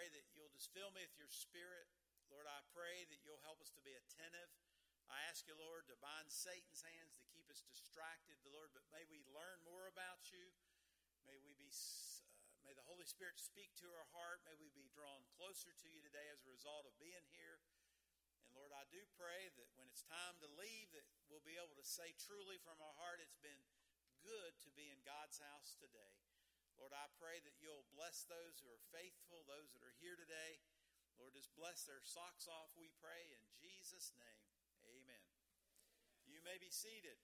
pray that you'll just fill me with your Spirit. Lord, I pray that you'll help us to be attentive. I ask you, Lord, to bind Satan's hands to keep us distracted, Lord, but may we learn more about you. May the Holy Spirit speak to our heart. May we be drawn closer to you today as a result of being here. And Lord, I do pray that when it's time to leave, that we'll be able to say truly from our heart, it's been good to be in God's house today. Lord, I pray that you'll bless those who are faithful, those that are here today. Lord, just bless their socks off, we pray, in Jesus' name. Amen. You may be seated.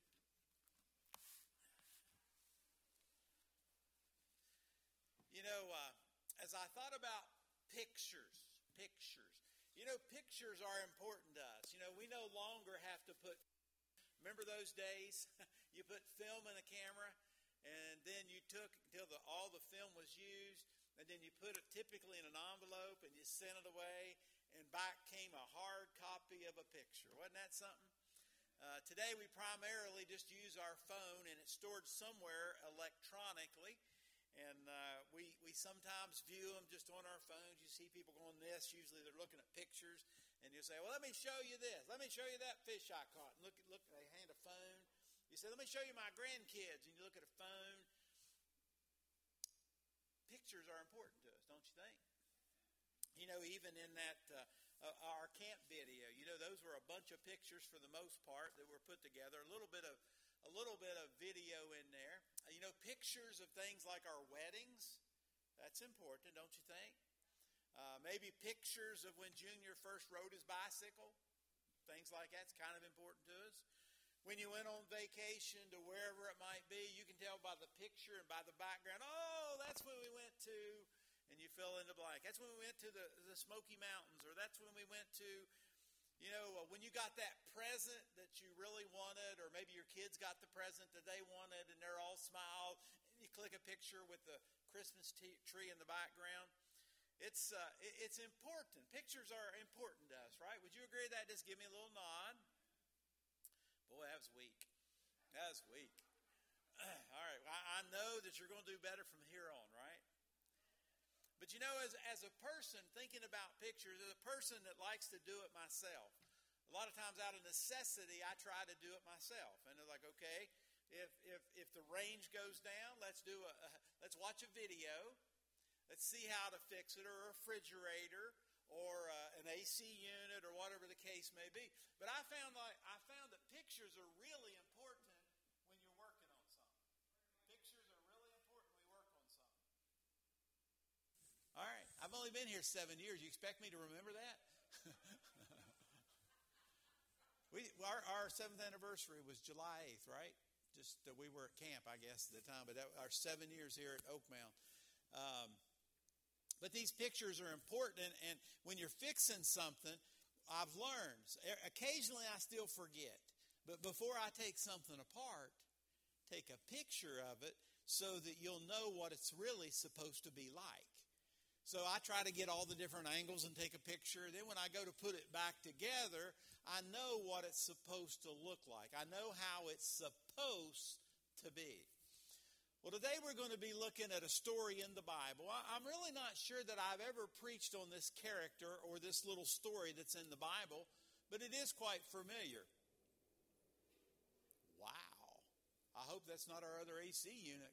You know, as I thought about pictures, pictures are important to us. You know, we no longer have to remember those days? You put film in a camera, and then you took until all the film was used, and then you put it typically in an envelope, and you sent it away, and back came a hard copy of a picture. Wasn't that something? Today we primarily just use our phone, and it's stored somewhere electronically. And we sometimes view them just on our phones. You see people going this. Usually they're looking at pictures. And you say, well, let me show you this. Let me show you that fish I caught. And look, they hand a phone. You say, let me show you my grandkids. And you look at a phone. Pictures are important to us, don't you think? You know, even in that our camp video, you know, those were a bunch of pictures for the most part that were put together. A little bit of video in there. You know, pictures of things like our weddings. That's important, don't you think? Maybe pictures of when Junior first rode his bicycle. Things like that's kind of important to us. When you went on vacation to wherever it might be, you can tell by the picture and by the background, oh, that's when we went to, and you fill in the blank. That's when we went to the Smoky Mountains, or that's when we went to, you know, when you got that present that you really wanted, or maybe your kids got the present that they wanted, and they're all smiled, and you click a picture with the Christmas tree in the background. It's important. Pictures are important to us, right? Would you agree with that? Just give me a little nod. Boy, that was weak. That was weak. All right. I know that you're going to do better from here on, right? But you know, as a person thinking about pictures, as a person that likes to do it myself, a lot of times out of necessity, I try to do it myself. And they're like, okay, if the range goes down, let's watch a video. Let's see how to fix it, or a refrigerator, or an AC unit, or whatever the case may be. But I found that pictures are really important when you're working on something. Pictures are really important when we work on something. All right, I've only been here 7 years. You expect me to remember that? Our 7th anniversary was July 8th, right? Just we were at camp, I guess, at the time. But our 7 years here at Oakmount. But these pictures are important, and when you're fixing something, I've learned, occasionally I still forget, but before I take something apart, take a picture of it so that you'll know what it's really supposed to be like. So I try to get all the different angles and take a picture. Then when I go to put it back together, I know what it's supposed to look like. I know how it's supposed to be. Well, today we're going to be looking at a story in the Bible. I'm really not sure that I've ever preached on this character or this little story that's in the Bible, but it is quite familiar. Wow. I hope that's not our other AC unit.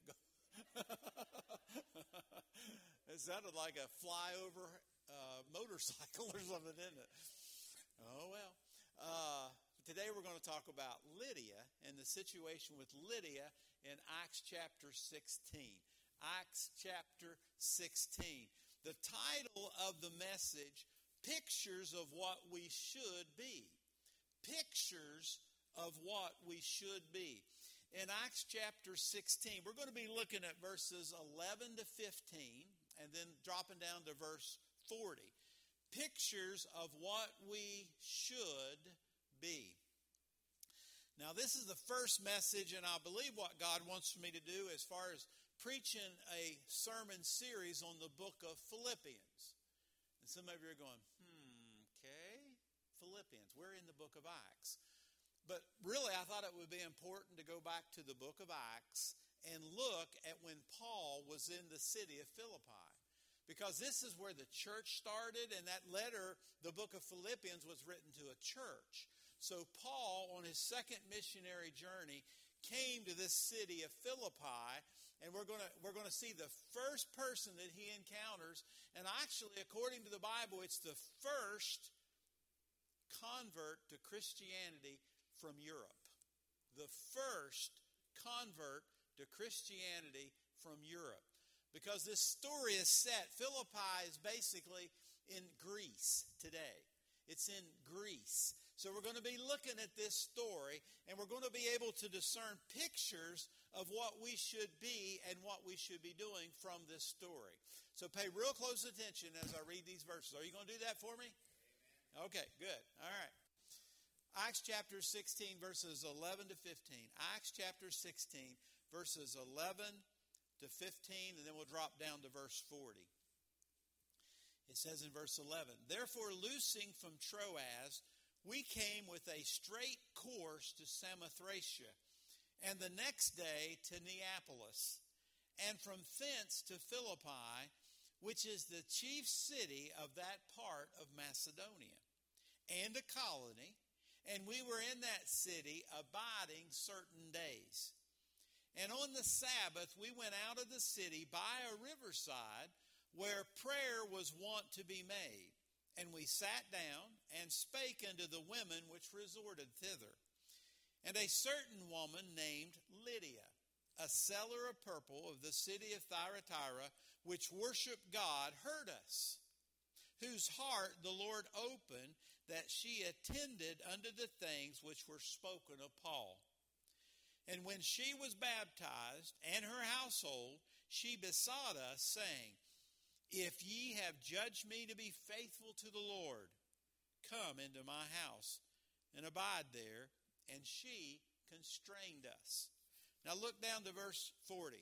It sounded like a flyover motorcycle or something, didn't it? Oh, well. Today we're going to talk about Lydia and the situation with Lydia in Acts chapter 16. Acts chapter 16. The title of the message, Pictures of What We Should Be. Pictures of what we should be. In Acts chapter 16, we're going to be looking at verses 11 to 15 and then dropping down to verse 40. Pictures of what we should be. Now, this is the first message, and I believe what God wants me to do as far as preaching a sermon series on the book of Philippians. And some of you are going, okay, Philippians. We're in the book of Acts. But really, I thought it would be important to go back to the book of Acts and look at when Paul was in the city of Philippi. because this is where the church started, and that letter, the book of Philippians, was written to a church. So Paul, on his second missionary journey, came to this city of Philippi, and we're going to see the first person that he encounters. And actually, according to the Bible, it's the first convert to Christianity from Europe. The first convert to Christianity from Europe. Because this story is set, Philippi is basically in Greece today. It's in Greece. So we're going to be looking at this story, and we're going to be able to discern pictures of what we should be and what we should be doing from this story. So pay real close attention as I read these verses. Are you going to do that for me? Amen. Okay, good. All right. Acts chapter 16, verses 11 to 15. Acts chapter 16, verses 11 to 15, and then we'll drop down to verse 40. It says in verse 11, "Therefore, loosing from Troas, we came with a straight course to Samothracia, and the next day to Neapolis, and from thence to Philippi, which is the chief city of that part of Macedonia, and a colony, and we were in that city abiding certain days. And on the Sabbath we went out of the city by a riverside, where prayer was wont to be made. And we sat down and spake unto the women which resorted thither. And a certain woman named Lydia, a seller of purple of the city of Thyatira, which worshiped God, heard us, whose heart the Lord opened, that she attended unto the things which were spoken of Paul. And when she was baptized, and her household, she besought us, saying, If ye have judged me to be faithful to the Lord, come into my house and abide there. And she constrained us." Now look down to verse 40.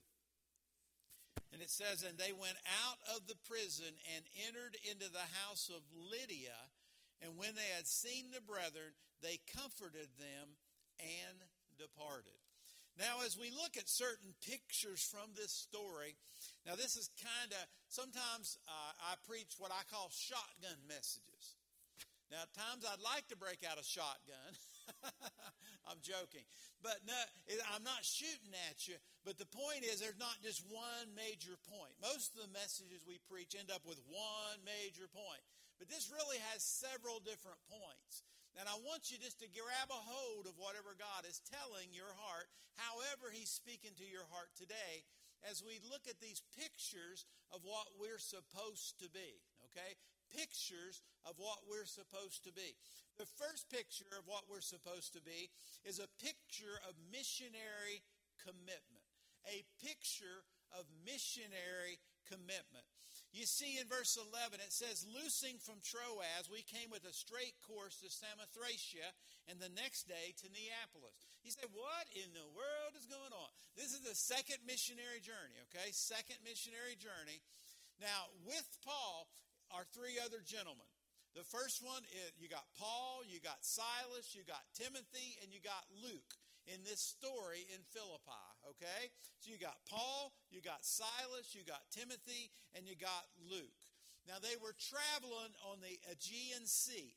And it says, "And they went out of the prison and entered into the house of Lydia. And when they had seen the brethren, they comforted them and departed." Now, as we look at certain pictures from this story, now this is kind of, sometimes I preach what I call shotgun messages. Now, at times I'd like to break out a shotgun. I'm joking. But no, I'm not shooting at you. But the point is, there's not just one major point. Most of the messages we preach end up with one major point. But this really has several different points. And I want you just to grab a hold of whatever God is telling your heart, however He's speaking to your heart today, as we look at these pictures of what we're supposed to be, okay? Pictures of what we're supposed to be. The first picture of what we're supposed to be is a picture of missionary commitment. A picture of missionary commitment. You see in verse 11, it says, "Loosing from Troas, we came with a straight course to Samothracia, and the next day to Neapolis." You say, what in the world is going on? This is the second missionary journey, okay? Second missionary journey. Now, with Paul are three other gentlemen. The first one is, you got Paul, you got Silas, you got Timothy, and you got Luke in this story in Philippi, okay? So you got Paul, you got Silas, you got Timothy, and you got Luke. Now, they were traveling on the Aegean Sea,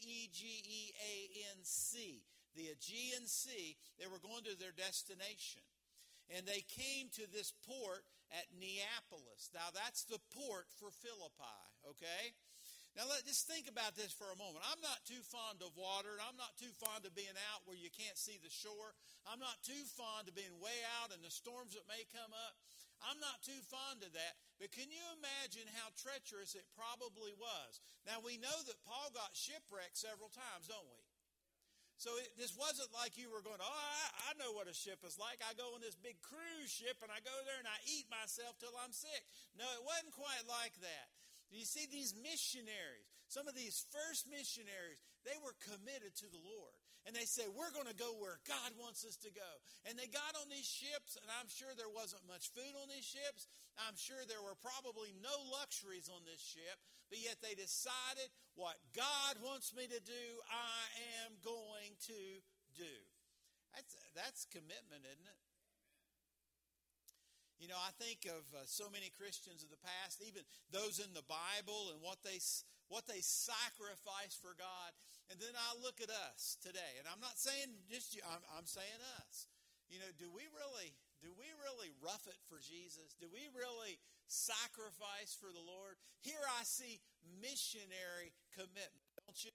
Aegean, the Aegean Sea. They were going to their destination. And they came to this port at Neapolis. Now, that's the port for Philippi, okay? Now, just think about this for a moment. I'm not too fond of water, and I'm not too fond of being out where you can't see the shore. I'm not too fond of being way out in the storms that may come up. I'm not too fond of that. But can you imagine how treacherous it probably was? Now, we know that Paul got shipwrecked several times, don't we? So this wasn't like you were going, I know what a ship is like. I go on this big cruise ship, and I go there, and I eat myself till I'm sick. No, it wasn't quite like that. You see, these missionaries, some of these first missionaries, they were committed to the Lord. And they said, we're going to go where God wants us to go. And they got on these ships, and I'm sure there wasn't much food on these ships. I'm sure there were probably no luxuries on this ship. But yet they decided, what God wants me to do, I am going to do. That's commitment, isn't it? You know, I think of so many Christians of the past, even those in the Bible, and what they sacrificed for God. And then I look at us today, and I'm not saying just you, I'm saying us. You know, do we really rough it for Jesus? Do we really sacrifice for the Lord? Here I see missionary commitment, don't you?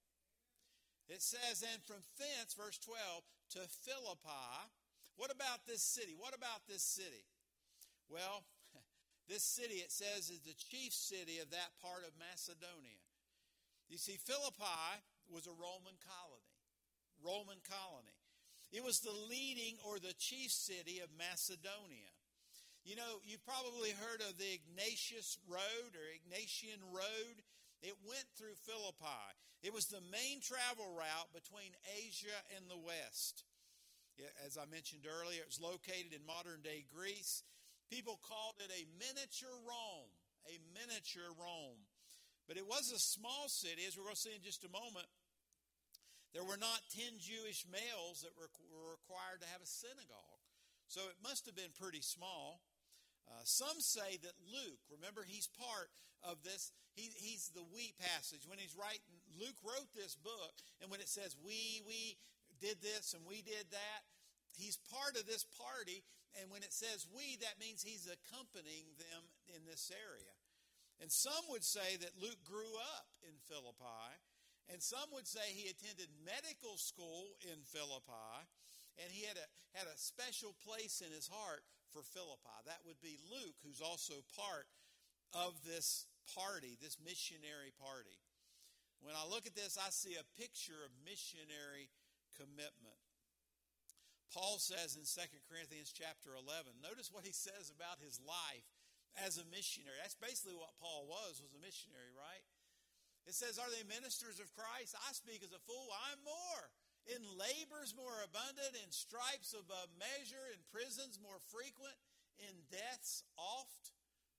It says, and from thence, verse 12, to Philippi. What about this city? What about this city? Well, this city, it says, is the chief city of that part of Macedonia. You see, Philippi was a Roman colony. Roman colony. It was the leading or the chief city of Macedonia. You know, you've probably heard of the Ignatius Road or Ignatian Road. It went through Philippi. It was the main travel route between Asia and the West. As I mentioned earlier, it was located in modern-day Greece. People called it a miniature Rome, a miniature Rome. But it was a small city, as we're going to see in just a moment. There were not 10 Jewish males that were required to have a synagogue. So it must have been pretty small. Some say that Luke, remember he's part of this, he's the we passage. When he's writing, Luke wrote this book, and when it says we did this and we did that, he's part of this party. And when it says we, that means he's accompanying them in this area. And some would say that Luke grew up in Philippi. And some would say he attended medical school in Philippi. And he had a special place in his heart for Philippi. That would be Luke, who's also part of this party, this missionary party. When I look at this, I see a picture of missionary commitment. Paul says in 2 Corinthians chapter 11, notice what he says about his life as a missionary. That's basically what Paul was a missionary, right? It says, are they ministers of Christ? I speak as a fool. I'm more. In labors more abundant, in stripes above measure, in prisons more frequent, in deaths oft.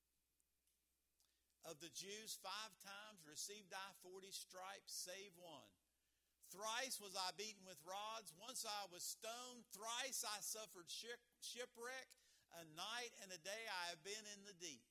Of the Jews 5 times received I 40 stripes, save one. Thrice was I beaten with rods. Once I was stoned. Thrice I suffered shipwreck. A night and a day I have been in the deep.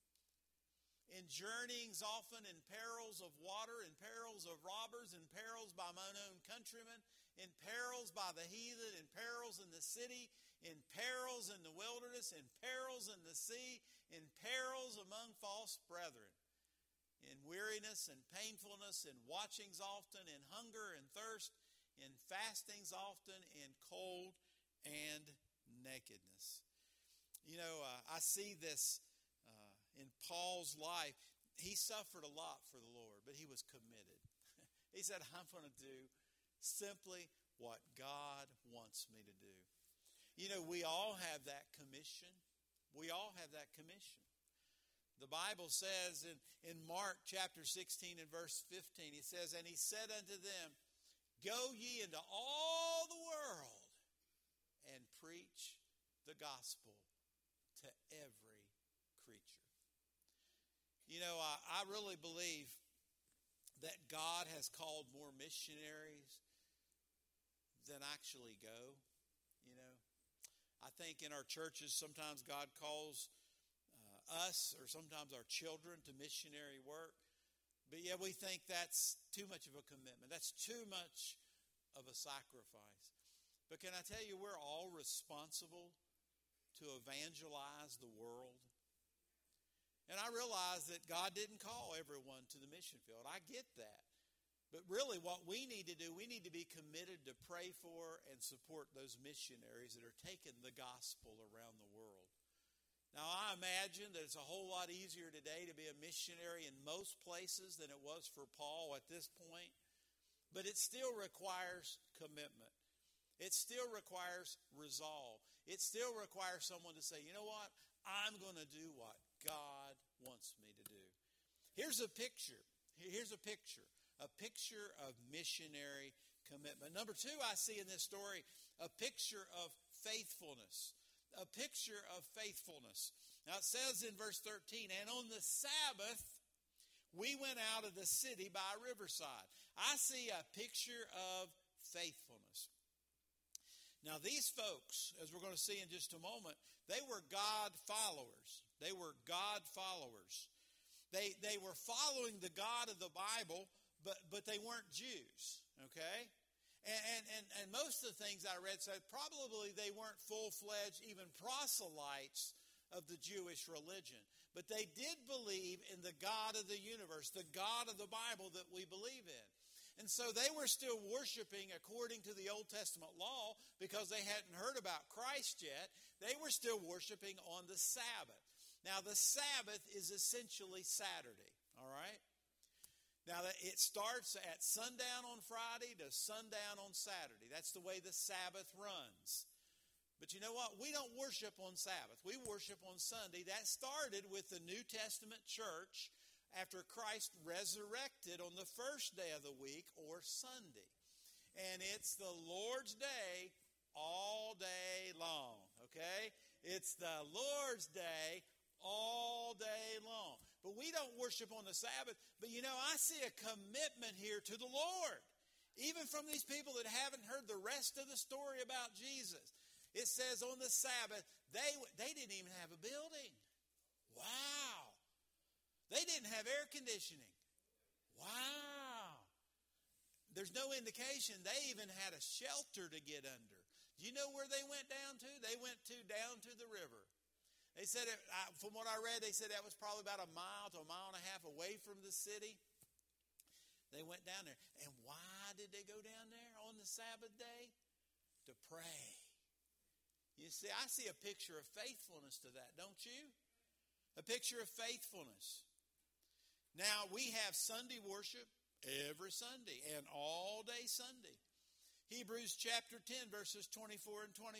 In journeyings often, in perils of water, in perils of robbers, in perils by mine own countrymen, in perils by the heathen, in perils in the city, in perils in the wilderness, in perils in the sea, in perils among false brethren. In weariness and painfulness, in watchings often, in hunger and thirst, in fastings often, in cold and nakedness. You know, I see this in Paul's life. He suffered a lot for the Lord, but he was committed. He said, I'm going to do simply what God wants me to do. You know, we all have that commission. We all have that commission. The Bible says in Mark chapter 16 and verse 15, it says, and he said unto them, go ye into all the world and preach the gospel to every creature. You know, I really believe that God has called more missionaries than actually go. You know, I think in our churches sometimes God calls us or sometimes our children to missionary work. But yeah, we think that's too much of a commitment. That's too much of a sacrifice. But can I tell you, we're all responsible to evangelize the world. And I realize that God didn't call everyone to the mission field. I get that. But really what we need to do, we need to be committed to pray for and support those missionaries that are taking the gospel around the world. Now, I imagine that it's a whole lot easier today to be a missionary in most places than it was for Paul at this point. But it still requires commitment. It still requires resolve. It still requires someone to say, you know what? I'm going to do what God wants me to do. Here's a picture. Here's a picture. A picture of missionary commitment. Number 2, I see in this story a picture of faithfulness. A picture of faithfulness. Now it says in verse 13, and on the Sabbath we went out of the city by a riverside. I see a picture of faithfulness. Now, these folks, as we're going to see in just a moment, they were God followers. They were God followers. They were following the God of the Bible, but they weren't Jews, okay? And most of the things I read said probably they weren't full-fledged, even proselytes of the Jewish religion. But they did believe in the God of the universe, the God of the Bible that we believe in. And so they were still worshiping according to the Old Testament law because they hadn't heard about Christ yet. They were still worshiping on the Sabbath. Now, the Sabbath is essentially Saturday, all right? Now, it starts at sundown on Friday to sundown on Saturday. That's the way the Sabbath runs. But you know what? We don't worship on Sabbath. We worship on Sunday. That started with the New Testament church after Christ resurrected on the first day of the week, or Sunday. And it's the Lord's day all day long, okay? It's the Lord's day all day long. But we don't worship on the Sabbath. But you know, I see a commitment here to the Lord, even from these people that haven't heard the rest of the story about Jesus. It says on the Sabbath, they didn't even have a building. Wow. They didn't have air conditioning. Wow. There's no indication they even had a shelter to get under. Do you know where they went down to? They went down to the river. They said, from what I read, they said that was probably about a mile to a mile and a half away from the city. They went down there. And why did they go down there on the Sabbath day? To pray. You see, I see a picture of faithfulness to that, don't you? A picture of faithfulness. Now, we have Sunday worship every Sunday and all day Sunday. Hebrews chapter 10, verses 24 and 25.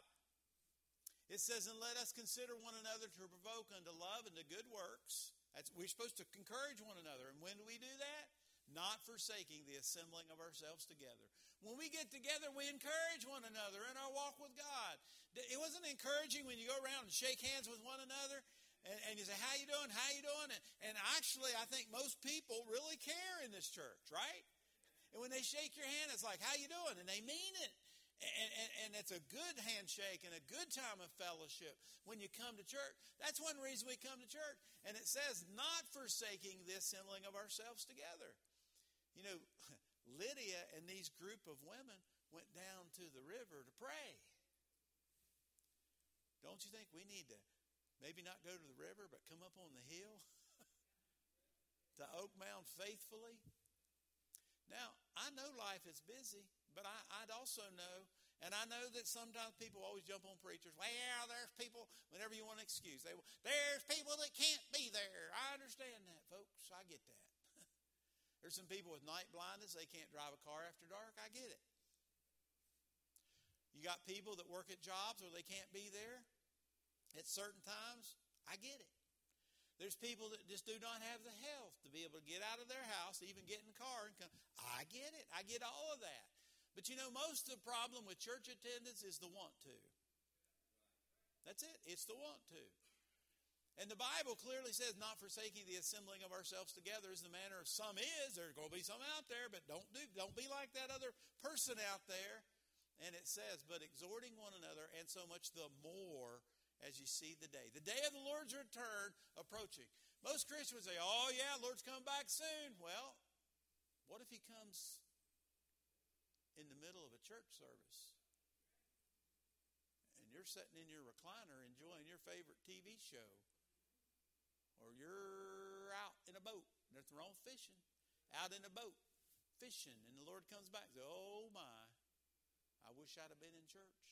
It says, and let us consider one another to provoke unto love and to good works. We're supposed to encourage one another. And when do we do that? Not forsaking the assembling of ourselves together. When we get together, we encourage one another in our walk with God. It wasn't encouraging when you go around and shake hands with one another and you say, how you doing? How you doing? And actually, I think most people really care in this church, right? And when they shake your hand, it's like, how you doing? And they mean it. And it's a good handshake and a good time of fellowship when you come to church. That's one reason we come to church. And it says, not forsaking the assembling of ourselves together. You know, Lydia and these group of women went down to the river to pray. Don't you think we need to maybe not go to the river, but come up on the hill to Oak Mound faithfully? Now, I know life is busy, but I'd also know, and I know that sometimes people always jump on preachers. Well, there's people, whenever you want an excuse, there's people that can't be there. I understand that, folks. I get that. There's some people with night blindness. They can't drive a car after dark. I get it. You got people that work at jobs where they can't be there at certain times. I get it. There's people that just do not have the health to be able to get out of their house, even get in the car and come. I get it. I get all of that. But you know, most of the problem with church attendance is the want to. That's it. It's the want to. And the Bible clearly says, not forsaking the assembling of ourselves together as the manner of some is. There's going to be some out there, but don't be like that other person out there. And it says, but exhorting one another, and so much the more as you see the day. The day of the Lord's return approaching. Most Christians say, oh yeah, Lord's coming back soon. Well, what if he comes in the middle of a church service? And you're sitting in your recliner enjoying your favorite TV show. Or you're out in a boat. Nothing wrong with fishing. Out in a boat, fishing, and the Lord comes back and says, oh my, I wish I'd have been in church.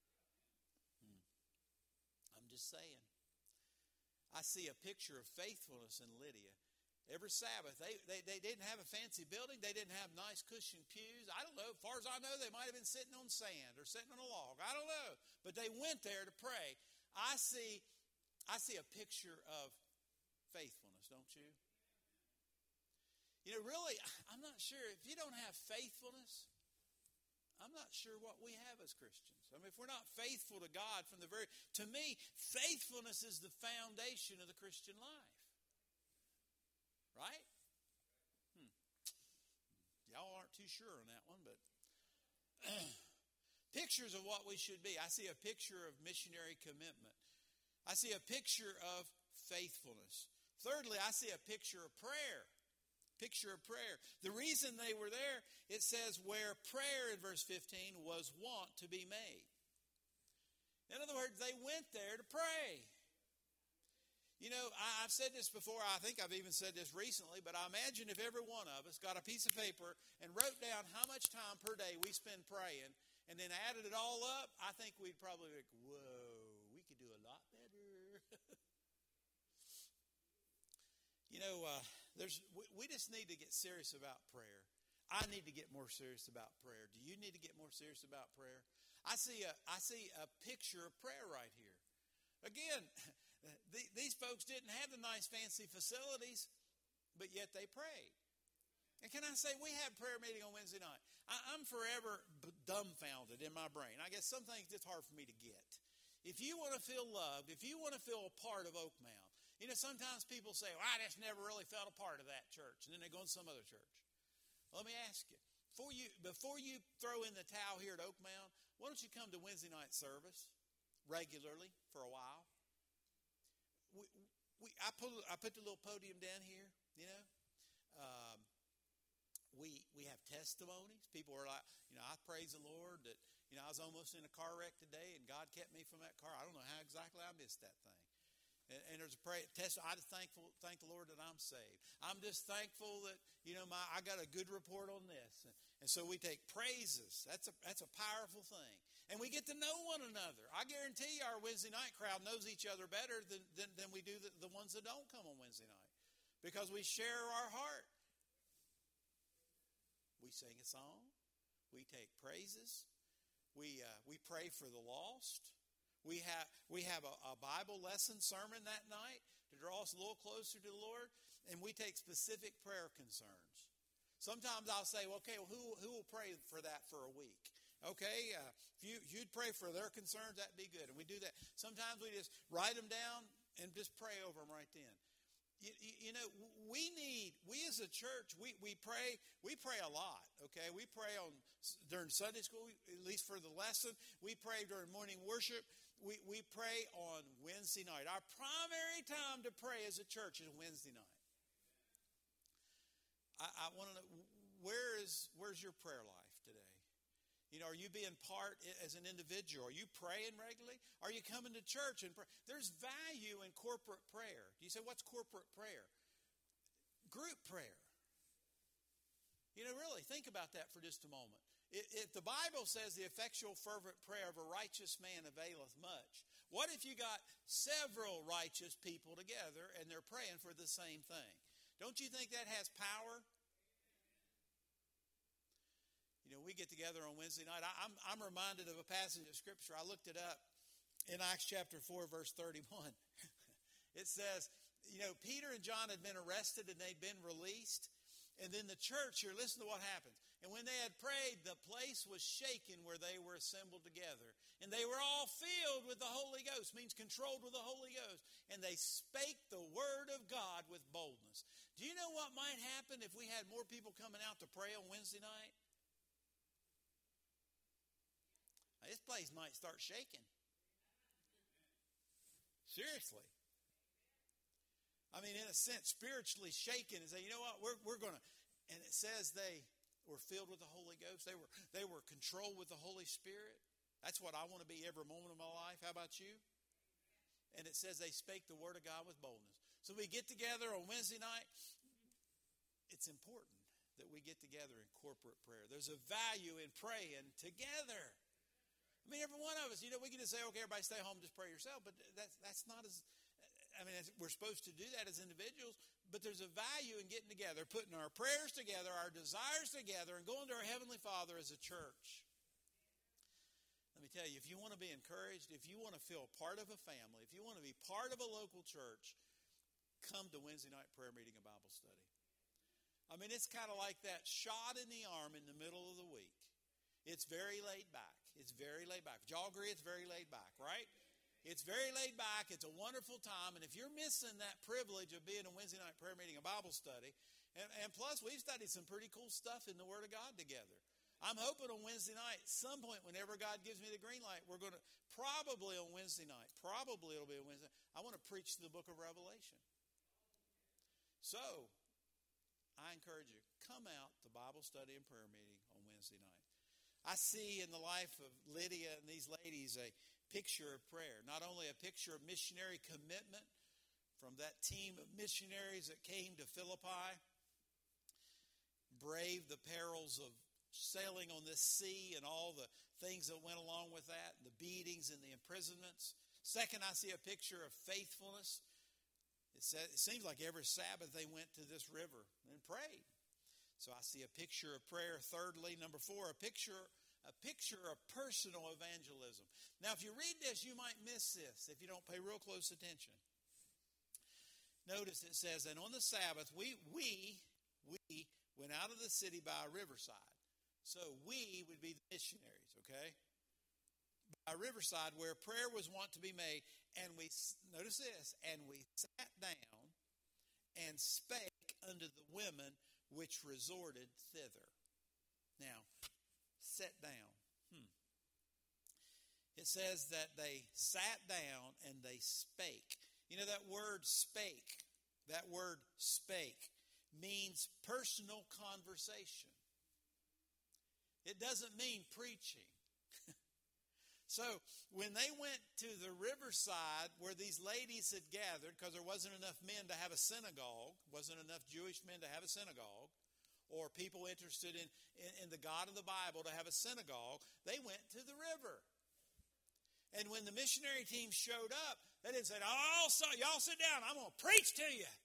I'm just saying. I see a picture of faithfulness in Lydia. Every Sabbath, they didn't have a fancy building. They didn't have nice cushioned pews. I don't know. As far as I know, they might have been sitting on sand or sitting on a log. I don't know. But they went there to pray. I see a picture of faithfulness, don't you? You know, really, I'm not sure. If you don't have faithfulness, I'm not sure what we have as Christians. I mean, if we're not faithful to God to me, faithfulness is the foundation of the Christian life. Right? Y'all aren't too sure on that one, but pictures of what we should be. I see a picture of missionary commitment. I see a picture of faithfulness. Thirdly, I see a picture of prayer. Picture of prayer. The reason they were there, it says, where prayer in verse 15 was wont to be made. In other words, they went there to pray. You know, I've said this before. I think I've even said this recently, but I imagine if every one of us got a piece of paper and wrote down how much time per day we spend praying and then added it all up, I think we'd probably be like, whoa, we could do a lot better. You know, we just need to get serious about prayer. I need to get more serious about prayer. Do you need to get more serious about prayer? I see a picture of prayer right here. Again, these folks didn't have the nice fancy facilities, but yet they prayed. And can I say, we had prayer meeting on Wednesday night. I'm forever dumbfounded in my brain. I guess some things it's hard for me to get. If you want to feel loved, if you want to feel a part of Oakmount, you know, sometimes people say, well, I just never really felt a part of that church. And then they go in some other church. Well, let me ask you, before you throw in the towel here at Oakmount, why don't you come to Wednesday night service regularly for a while? I put the little podium down here, you know. We have testimonies. People are like, you know, I praise the Lord that, you know, I was almost in a car wreck today and God kept me from that car. I don't know how exactly I missed that thing. And there's a test. I just thank the Lord that I'm saved. I'm just thankful that, you know, I got a good report on this. And so we take praises. That's a powerful thing. And we get to know one another. I guarantee our Wednesday night crowd knows each other better than we do the ones that don't come on Wednesday night. Because we share our heart. We sing a song. We take praises. We pray for the lost. We have a Bible lesson sermon that night to draw us a little closer to the Lord. And we take specific prayer concerns. Sometimes I'll say, well, okay, well, who will pray for that for a week? Okay, if you'd pray for their concerns, that'd be good. And we do that. Sometimes we just write them down and just pray over them right then. You know, we as a church, we pray a lot, okay? We pray during Sunday school, at least for the lesson. We pray during morning worship. We pray on Wednesday night. Our primary time to pray as a church is Wednesday night. I want to know, where's your prayer life today? You know, are you being part as an individual? Are you praying regularly? Are you coming to church and pray? There's value in corporate prayer. You say, what's corporate prayer? Group prayer. You know, really, think about that for just a moment. If the Bible says the effectual fervent prayer of a righteous man availeth much, what if you got several righteous people together and they're praying for the same thing? Don't you think that has power? You know, we get together on Wednesday night. I'm reminded of a passage of Scripture. I looked it up in Acts chapter 4, verse 31. It says, you know, Peter and John had been arrested and they'd been released. And then the church here, listen to what happens. And when they had prayed, the place was shaken where they were assembled together. And they were all filled with the Holy Ghost, means controlled with the Holy Ghost. And they spake the word of God with boldness. Do you know what might happen if we had more people coming out to pray on Wednesday night? This place might start shaking. Seriously. I mean, in a sense, spiritually shaken and say, you know what, we're going to, and it says they were filled with the Holy Ghost. They were controlled with the Holy Spirit. That's what I want to be every moment of my life. How about you? And it says they spake the word of God with boldness. So we get together on Wednesday night. It's important that we get together in corporate prayer. There's a value in praying together. I mean, every one of us, you know, we can just say, okay, everybody stay home, just pray yourself. But that's not as, I mean, we're supposed to do that as individuals. But there's a value in getting together, putting our prayers together, our desires together, and going to our Heavenly Father as a church. Let me tell you, if you want to be encouraged, if you want to feel part of a family, if you want to be part of a local church, come to Wednesday night prayer meeting and Bible study. I mean, it's kind of like that shot in the arm in the middle of the week. It's very laid back. It's very laid back. Would y'all agree it's very laid back, right? It's very laid back. It's a wonderful time. And if you're missing that privilege of being a Wednesday night prayer meeting, a Bible study, and plus we've studied some pretty cool stuff in the Word of God together. I'm hoping on Wednesday night, at some point, whenever God gives me the green light, we're going to, probably on Wednesday night, probably it'll be on Wednesday, I want to preach the book of Revelation. So, I encourage you, come out to Bible study and prayer meeting on Wednesday night. I see in the life of Lydia and these ladies a picture of prayer. Not only a picture of missionary commitment from that team of missionaries that came to Philippi, braved the perils of sailing on this sea and all the things that went along with that, the beatings and the imprisonments. Second, I see a picture of faithfulness. It seems like every Sabbath they went to this river and prayed. So I see a picture of prayer. Thirdly, number 4, a picture of personal evangelism. Now, if you read this, you might miss this if you don't pay real close attention. Notice it says, and on the Sabbath, we went out of the city by a riverside. So we would be the missionaries, okay? By a riverside where prayer was wont to be made. And we, notice this, and we sat down and spake unto the women which resorted thither. Now, sit down. It says that they sat down and they spake. You know that word spake? That word spake means personal conversation. It doesn't mean preaching. So when they went to the riverside where these ladies had gathered, because there wasn't enough men to have a synagogue, wasn't enough Jewish men to have a synagogue, or people interested in the God of the Bible to have a synagogue, they went to the river. And when the missionary team showed up, they didn't say, oh, so y'all sit down, I'm going to preach to you.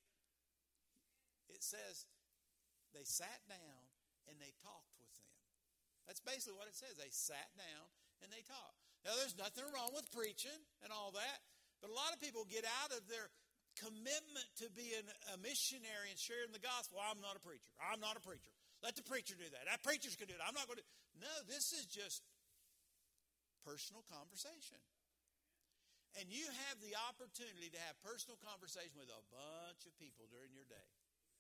It says they sat down and they talked with them. That's basically what it says. They sat down and they talked. Now, there's nothing wrong with preaching and all that, but a lot of people get out of their commitment to be a missionary and sharing the gospel. Well, I'm not a preacher. I'm not a preacher. Let the preacher do that. That preachers can do it. I'm not going to. No, this is just personal conversation. And you have the opportunity to have personal conversation with a bunch of people during your day.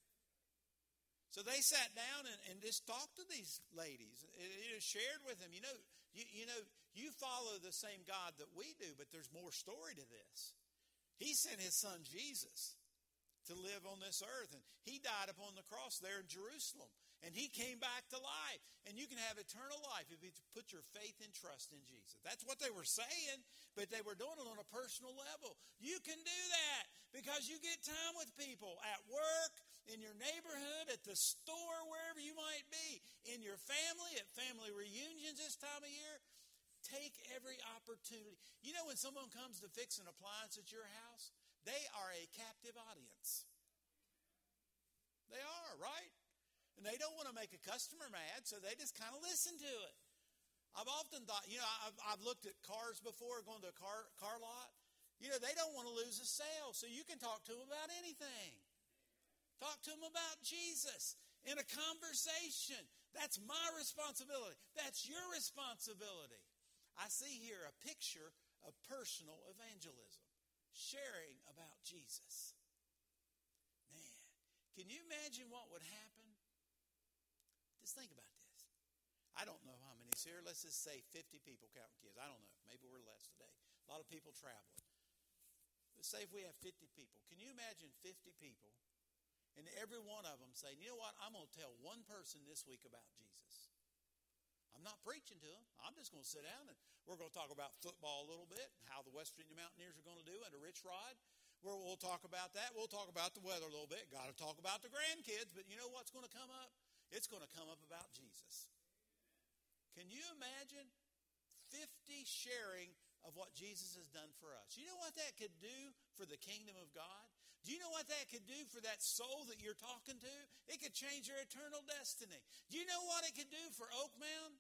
So they sat down and just talked to these ladies. It shared with them, you follow the same God that we do, but there's more story to this. He sent his son Jesus to live on this earth, and he died upon the cross there in Jerusalem, and he came back to life. And you can have eternal life if you put your faith and trust in Jesus. That's what they were saying, but they were doing it on a personal level. You can do that because you get time with people at work, in your neighborhood, at the store, wherever you might be, in your family, at family reunions this time of year. Take every opportunity. You know when someone comes to fix an appliance at your house, they are a captive audience. They are, right? And they don't want to make a customer mad, so they just kind of listen to it. I've often thought, I've looked at cars before, going to a car lot. They don't want to lose a sale, so you can talk to them about anything. Talk to them about Jesus in a conversation. That's my responsibility. That's your responsibility. I see here a picture of personal evangelism, sharing about Jesus. Man, can you imagine what would happen? Just think about this. I don't know how many's here. Let's just say 50 people counting kids. I don't know. Maybe we're less today. A lot of people traveling. Let's say if we have 50 people. Can you imagine 50 people and every one of them saying, you know what, I'm going to tell one person this week about Jesus. I'm not preaching to them. I'm just going to sit down and we're going to talk about football a little bit, how the West Virginia Mountaineers are going to do under Rich Rod. We'll talk about that. We'll talk about the weather a little bit. Got to talk about the grandkids. But you know what's going to come up? It's going to come up about Jesus. Can you imagine 50 sharing of what Jesus has done for us? You know what that could do for the kingdom of God? Do you know what that could do for that soul that you're talking to? It could change your eternal destiny. Do you know what it could do for Oak Mound?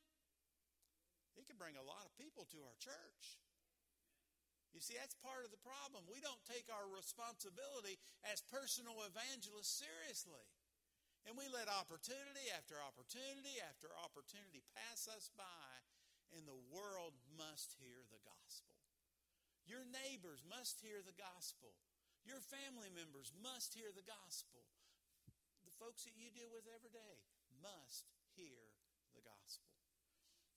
It could bring a lot of people to our church. You see, that's part of the problem. We don't take our responsibility as personal evangelists seriously. And we let opportunity after opportunity after opportunity pass us by, and the world must hear the gospel. Your neighbors must hear the gospel. Your family members must hear the gospel. The folks that you deal with every day must hear the gospel.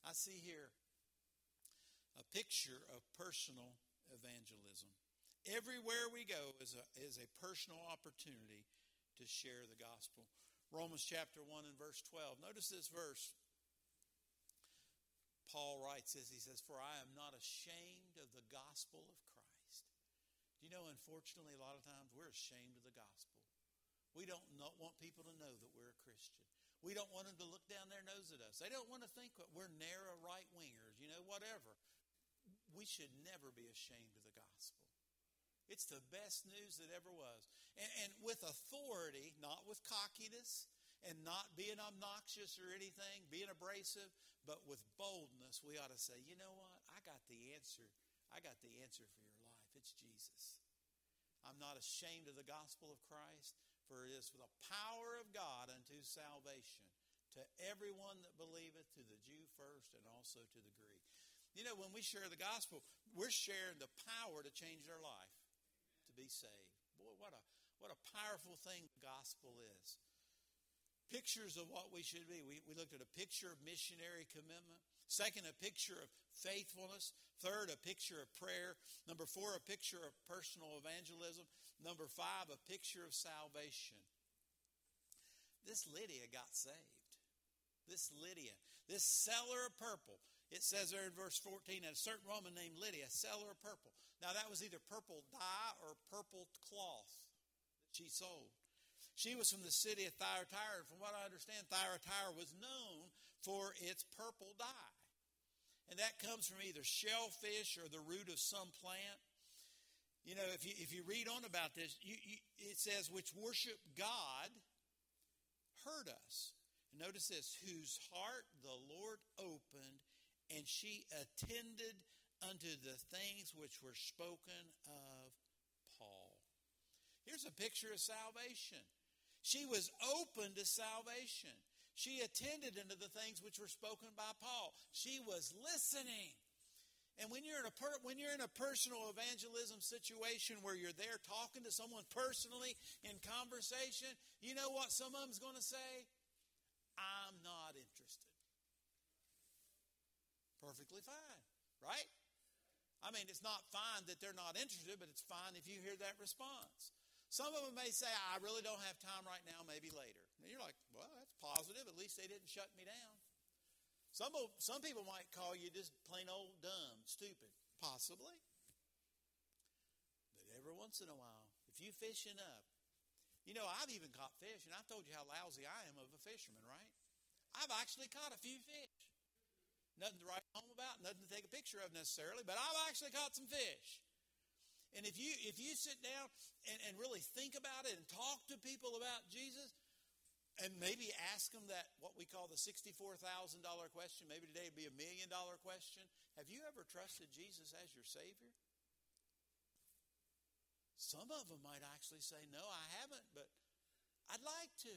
I see here a picture of personal evangelism. Everywhere we go is a personal opportunity to share the gospel. Romans chapter 1 and verse 12. Notice this verse. Paul writes this. He says, "For I am not ashamed of the gospel of Christ." Do you know, unfortunately, a lot of times we're ashamed of the gospel. We don't want people to know that we're a Christian. We don't want them to look down their nose at us. They don't want to think that we're narrow right-wingers, whatever. We should never be ashamed of the gospel. It's the best news that ever was. And with authority, not with cockiness, and not being obnoxious or anything, being abrasive, but with boldness, we ought to say, you know what? I got the answer. I got the answer for your life. It's Jesus. I'm not ashamed of the gospel of Christ, for it is the power of God unto salvation to everyone that believeth, to the Jew first and also to the Greek. When we share the gospel, we're sharing the power to change their life, to be saved. Boy, what a powerful thing the gospel is. Pictures of what we should be. We looked at a picture of missionary commitment. Second, a picture of faithfulness. Third, a picture of prayer. Number 4, a picture of personal evangelism. Number 5, a picture of salvation. This Lydia got saved. This Lydia, this seller of purple. It says there in verse 14, a certain woman named Lydia, seller of purple. Now that was either purple dye or purple cloth that she sold. She was from the city of Thyatira, and from what I understand, Thyatira was known for its purple dye. And that comes from either shellfish or the root of some plant. If you read on about this, it says, which worship God heard us. And notice this, whose heart the Lord opened, and she attended unto the things which were spoken of Paul. Here's a picture of salvation. She was open to salvation. She attended unto the things which were spoken by Paul. She was listening. And when you're in a personal evangelism situation where you're there talking to someone personally in conversation, you know what some of them's going to say? I'm not interested. Perfectly fine, right? I mean, it's not fine that they're not interested, but it's fine if you hear that response. Some of them may say, I really don't have time right now, maybe later. And you're like, well, that's positive. At least they didn't shut me down. Some people might call you just plain old dumb, stupid. Possibly. But every once in a while, if you fish enough, I've even caught fish, and I've told you how lousy I am of a fisherman, right? I've actually caught a few fish. Nothing to write home about, nothing to take a picture of necessarily, but I've actually caught some fish. And if you sit down and really think about it and talk to people about Jesus, and maybe ask them that, what we call the $64,000 question, maybe today it'd be $1 million question. Have you ever trusted Jesus as your Savior? Some of them might actually say, no, I haven't, but I'd like to.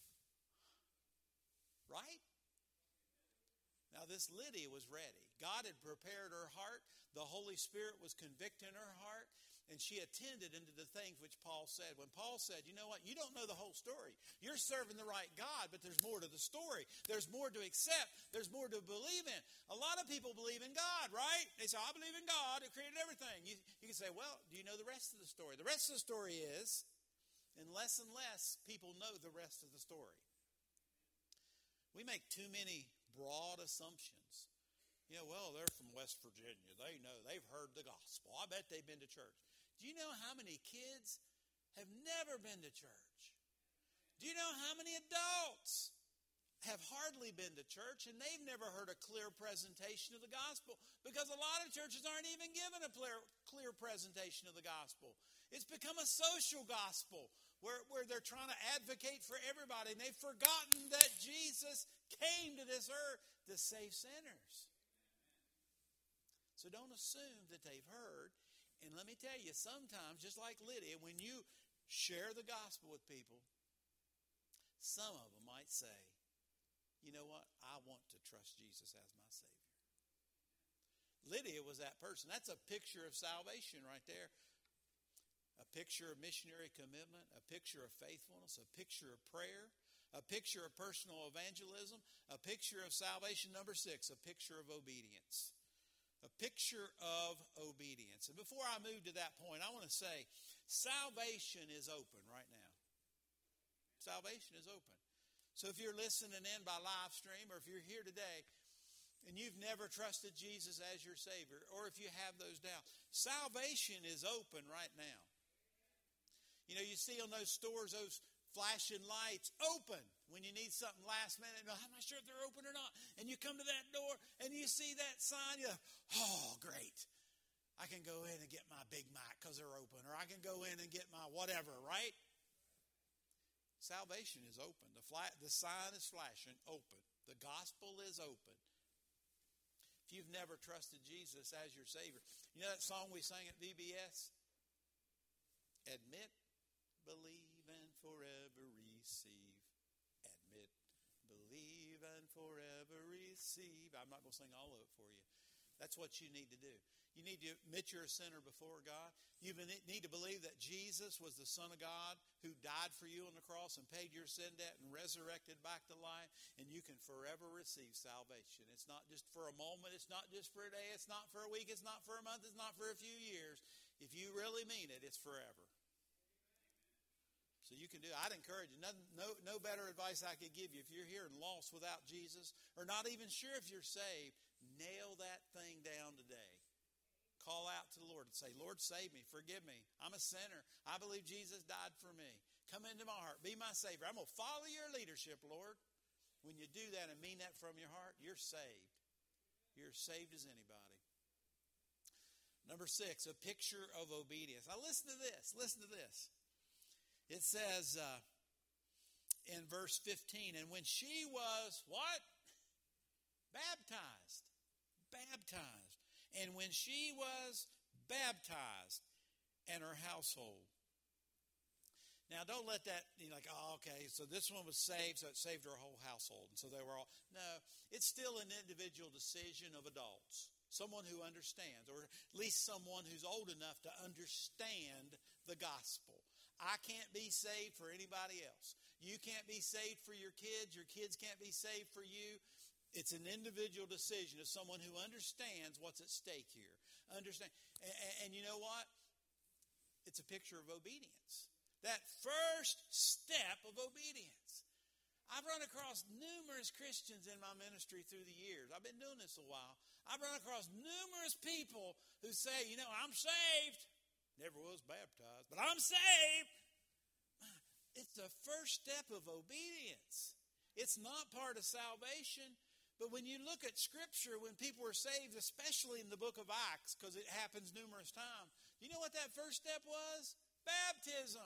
Right? Now, this Lydia was ready. God had prepared her heart. The Holy Spirit was convicting her heart. And she attended into the things which Paul said. When Paul said, you know what, you don't know the whole story. You're serving the right God, but there's more to the story. There's more to accept. There's more to believe in. A lot of people believe in God, right? They say, I believe in God who created everything. You can say, well, do you know the rest of the story? The rest of the story is, and less people know the rest of the story. We make too many broad assumptions. Well, they're from West Virginia. They know. They've heard the gospel. I bet they've been to church. Do you know how many kids have never been to church? Do you know how many adults have hardly been to church and they've never heard a clear presentation of the gospel? Because a lot of churches aren't even given a clear presentation of the gospel. It's become a social gospel where they're trying to advocate for everybody, and they've forgotten that Jesus came to this earth to save sinners. So don't assume that they've heard. And let me tell you, sometimes, just like Lydia, when you share the gospel with people, some of them might say, you know what, I want to trust Jesus as my Savior. Lydia was that person. That's a picture of salvation right there. A picture of missionary commitment, a picture of faithfulness, a picture of prayer, a picture of personal evangelism, a picture of salvation. Number 6, a picture of obedience. A picture of obedience. And before I move to that point, I want to say salvation is open right now. Salvation is open. So if you're listening in by live stream, or if you're here today and you've never trusted Jesus as your Savior, or if you have those doubts, salvation is open right now. You know, you see on those stores, those flashing lights, open, when you need something last minute. I'm not sure if they're open or not. And you come to that door and you see that sign, you're like, oh, great. I can go in and get my Big Mac because they're open, or I can go in and get my whatever, right? Salvation is open. The sign is flashing, open. The gospel is open. If you've never trusted Jesus as your Savior, you know that song we sang at VBS? Admit, believe, and forever receive. Admit, believe, and forever receive. I'm not going to sing all of it for you. That's what you need to do. You need to admit you're a sinner before God. You need to believe that Jesus was the Son of God who died for you on the cross and paid your sin debt and resurrected back to life, and you can forever receive salvation. It's not just for a moment. It's not just for a day. It's not for a week. It's not for a month. It's not for a few years. If you really mean it, it's forever. So you can do it. I'd encourage you. No better advice I could give you. If you're here and lost without Jesus, or not even sure if you're saved, nail that thing down today. Call out to the Lord and say, Lord, save me, forgive me. I'm a sinner. I believe Jesus died for me. Come into my heart. Be my Savior. I'm going to follow your leadership, Lord. When you do that and mean that from your heart, you're saved. You're saved as anybody. Number 6, a picture of obedience. Now listen to this. Listen to this. It says in verse 15, and when she was, what? Baptized. And when she was baptized and her household. Now, don't let that, like, oh, okay, so this one was saved, so it saved her whole household. And so they were all, no, it's still an individual decision of adults. Someone who understands, or at least someone who's old enough to understand the gospel. I can't be saved for anybody else. You can't be saved for your kids can't be saved for you. It's an individual decision of someone who understands what's at stake here. And you know what? It's a picture of obedience. That first step of obedience. I've run across numerous Christians in my ministry through the years. I've been doing this a while. I've run across numerous people who say, I'm saved. Never was baptized, but I'm saved. It's the first step of obedience. It's not part of salvation. But when you look at Scripture, when people are saved, especially in the book of Acts, because it happens numerous times, you know what that first step was? Baptism.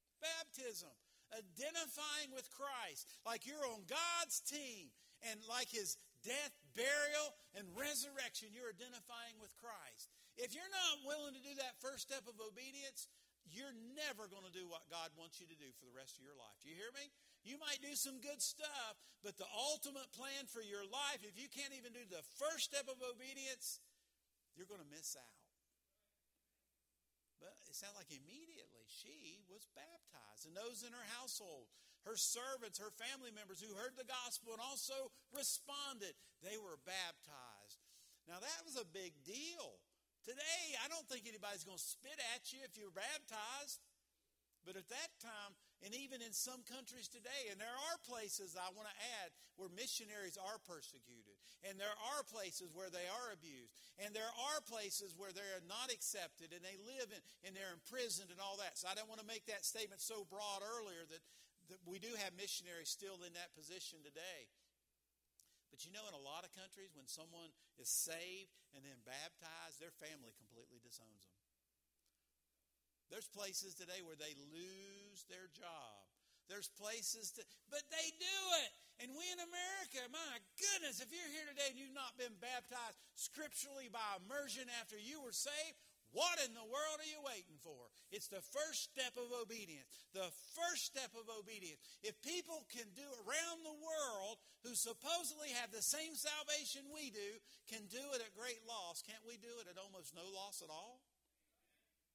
Identifying with Christ. Like you're on God's team. And like his death, burial, and resurrection, you're identifying with Christ. If you're not willing to do that first step of obedience, you're never going to do what God wants you to do for the rest of your life. Do you hear me? You might do some good stuff, but the ultimate plan for your life, if you can't even do the first step of obedience, you're going to miss out. But it sounds like immediately she was baptized. And those in her household, her servants, her family members who heard the gospel and also responded, they were baptized. Now that was a big deal. Today, I don't think anybody's going to spit at you if you were baptized. But at that time, and even in some countries today, and there are places, I want to add, where missionaries are persecuted. And there are places where they are abused. And there are places where they are not accepted, and they live and they're imprisoned and all that. So I don't want to make that statement so broad earlier that we do have missionaries still in that position today. But in a lot of countries, when someone is saved and then baptized, their family completely disowns them. There's places today where they lose their job. There's places but they do it. And we in America, my goodness, if you're here today and you've not been baptized scripturally by immersion after you were saved, what in the world are you waiting for? It's the first step of obedience. The first step of obedience. If people can do around the world who supposedly have the same salvation we do, can do it at great loss, can't we do it at almost no loss at all?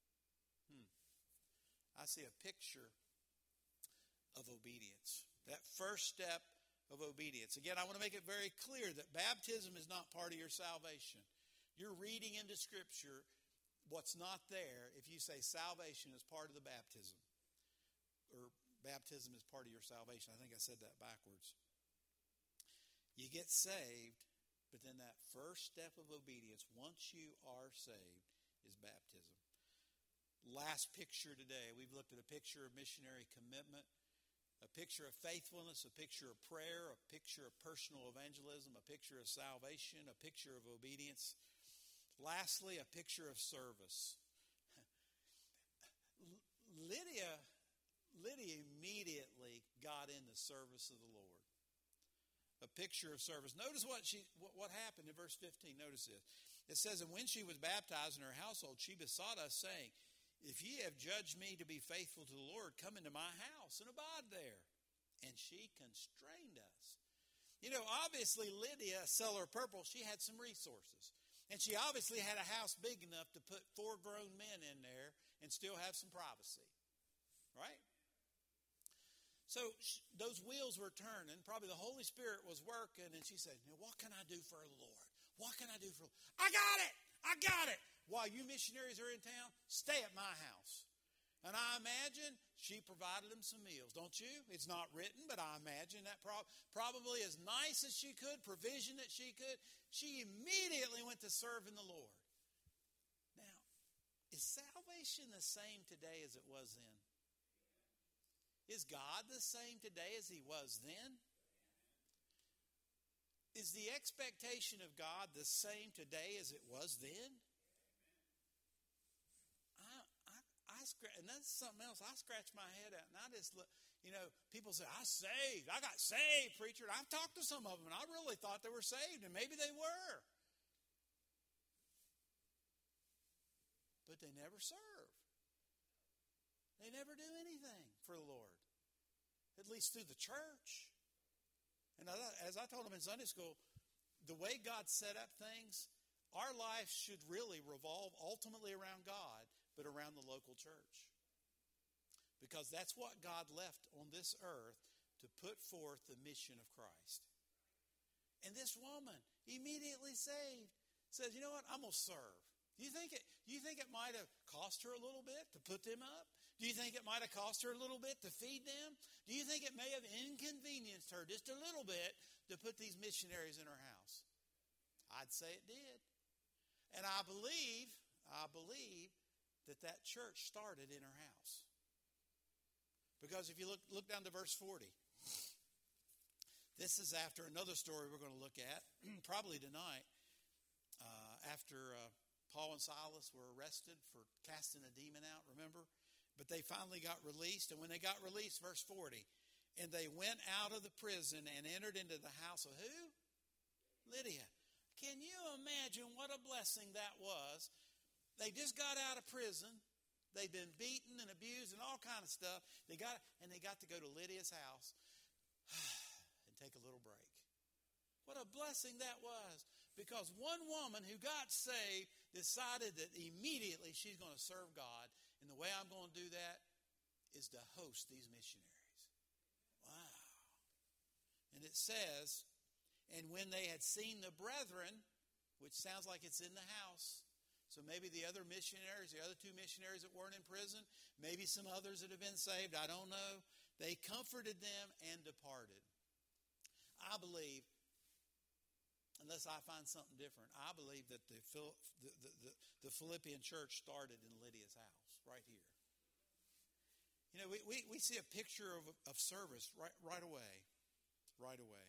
I see a picture of obedience. That first step of obedience. Again, I want to make it very clear that baptism is not part of your salvation. You're reading into Scripture what's not there if you say salvation is part of the baptism, or baptism is part of your salvation. I think I said that backwards. You get saved, but then that first step of obedience, once you are saved, is baptism. Last picture today, we've looked at a picture of missionary commitment, a picture of faithfulness, a picture of prayer, a picture of personal evangelism, a picture of salvation, a picture of obedience. Lastly, a picture of service. Lydia immediately got in the service of the Lord. A picture of service. Notice what happened in verse 15. Notice this. It says, and when she was baptized in her household, she besought us, saying, if ye have judged me to be faithful to the Lord, come into my house and abide there. And she constrained us. You know, obviously Lydia, seller of purple, she had some resources. And she obviously had a house big enough to put 4 grown men in there and still have some privacy. Right? So those wheels were turning. Probably the Holy Spirit was working. And she said, what can I do for the Lord? What can I do for the Lord? I got it. While you missionaries are in town, stay at my house. And I imagine she provided them some meals, don't you? It's not written, but I imagine that probably as nice as she could, provision that she could. She immediately went to serving the Lord. Now, is salvation the same today as it was then? Is God the same today as he was then? Is the expectation of God the same today as it was then? And that's something else. I scratch my head out, and I just look. You know, people say, I got saved, preacher. And I've talked to some of them, and I really thought they were saved, and maybe they were. But they never serve. They never do anything for the Lord, at least through the church. And as I told them in Sunday school, the way God set up things, our life should really revolve ultimately around God, but around the local church. Because that's what God left on this earth to put forth the mission of Christ. And this woman, immediately saved, says, you know what, I'm going to serve. Do you think it might have cost her a little bit to put them up? Do you think it might have cost her a little bit to feed them? Do you think it may have inconvenienced her just a little bit to put these missionaries in her house? I'd say it did. And I believe that church started in her house. Because if you look down to verse 40, this is after another story we're going to look at, probably tonight, after Paul and Silas were arrested for casting a demon out, remember? But they finally got released, and when they got released, verse 40, and they went out of the prison and entered into the house of who? Lydia. Can you imagine what a blessing that was? They just got out of prison. They'd been beaten and abused and all kind of stuff. They got to go to Lydia's house and take a little break. What a blessing that was. Because one woman who got saved decided that immediately she's going to serve God. And the way I'm going to do that is to host these missionaries. Wow. And it says, and when they had seen the brethren, which sounds like it's in the house, so maybe the other missionaries, the other 2 missionaries that weren't in prison, maybe some others that have been saved, I don't know. They comforted them and departed. I believe, unless I find something different, I believe that the Philippian church started in Lydia's house, right here. You know, we see a picture of service right away. Right away.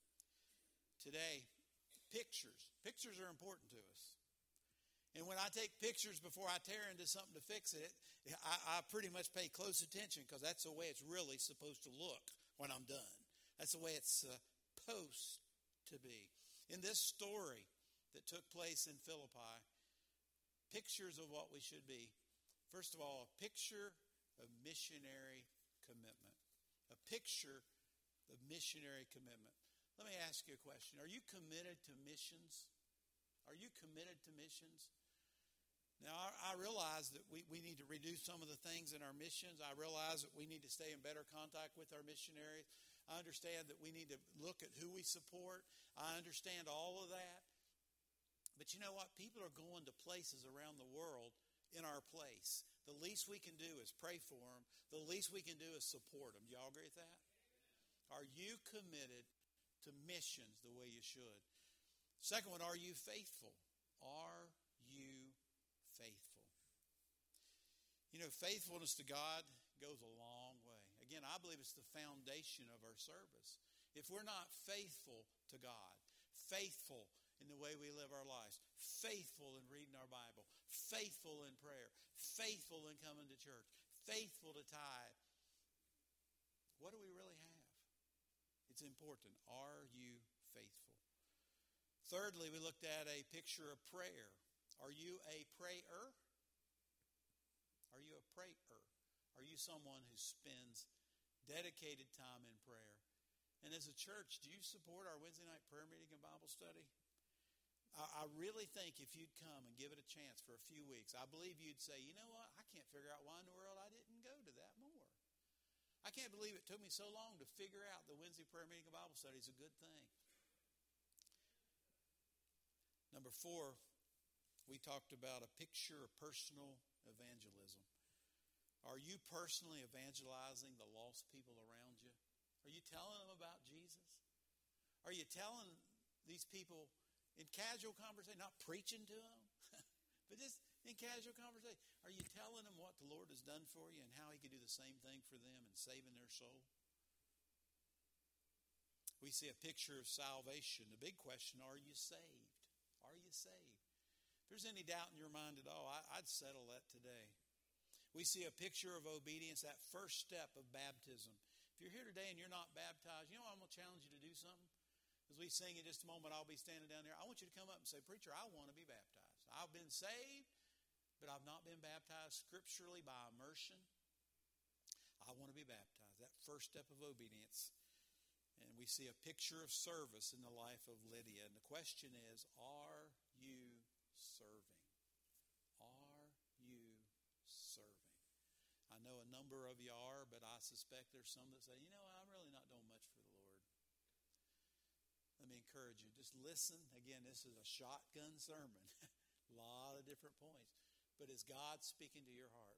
Today, pictures are important to us. And when I take pictures before I tear into something to fix it, I pretty much pay close attention because that's the way it's really supposed to look when I'm done. That's the way it's supposed to be. In this story that took place in Philippi, pictures of what we should be. First of all, a picture of missionary commitment. A picture of missionary commitment. Let me ask you a question. Are you committed to missions? Are you committed to missions? Now, I realize that we need to reduce some of the things in our missions. I realize that we need to stay in better contact with our missionaries. I understand that we need to look at who we support. I understand all of that. But you know what? People are going to places around the world in our place. The least we can do is pray for them. The least we can do is support them. Do y'all agree with that? Are you committed to missions the way you should? Second one, are you faithful? Are you faithful? You know, faithfulness to God goes a long way. Again, I believe it's the foundation of our service. If we're not faithful to God, faithful in the way we live our lives, faithful in reading our Bible, faithful in prayer, faithful in coming to church, faithful to tithe, what do we really have? It's important. Are you faithful? Thirdly, we looked at a picture of prayer. Are you a prayer? Are you a prayer? Are you someone who spends dedicated time in prayer? And as a church, do you support our Wednesday night prayer meeting and Bible study? I really think if you'd come and give it a chance for a few weeks, I believe you'd say, you know what, I can't figure out why in the world I didn't go to that more. I can't believe it took me so long to figure out the Wednesday prayer meeting and Bible study is a good thing. Number 4, we talked about a picture of personal evangelism. Are you personally evangelizing the lost people around you? Are you telling them about Jesus? Are you telling these people in casual conversation, not preaching to them, but just in casual conversation? Are you telling them what the Lord has done for you and how He can do the same thing for them in saving their soul? We see a picture of salvation. The big question, are you saved? Are you saved? If there's any doubt in your mind at all, I'd settle that today. We see a picture of obedience, that first step of baptism. If you're here today and you're not baptized, you know what, I'm going to challenge you to do something? As we sing in just a moment, I'll be standing down there. I want you to come up and say, preacher, I want to be baptized. I've been saved, but I've not been baptized scripturally by immersion. I want to be baptized. That first step of obedience. And we see a picture of service in the life of Lydia. And the question is, are you serving? Are you serving? I know a number of you are, but I suspect there's some that say, you know, I'm really not doing much for the Lord. Let me encourage you. Just listen. Again, this is a shotgun sermon. A lot of different points. But is God speaking to your heart?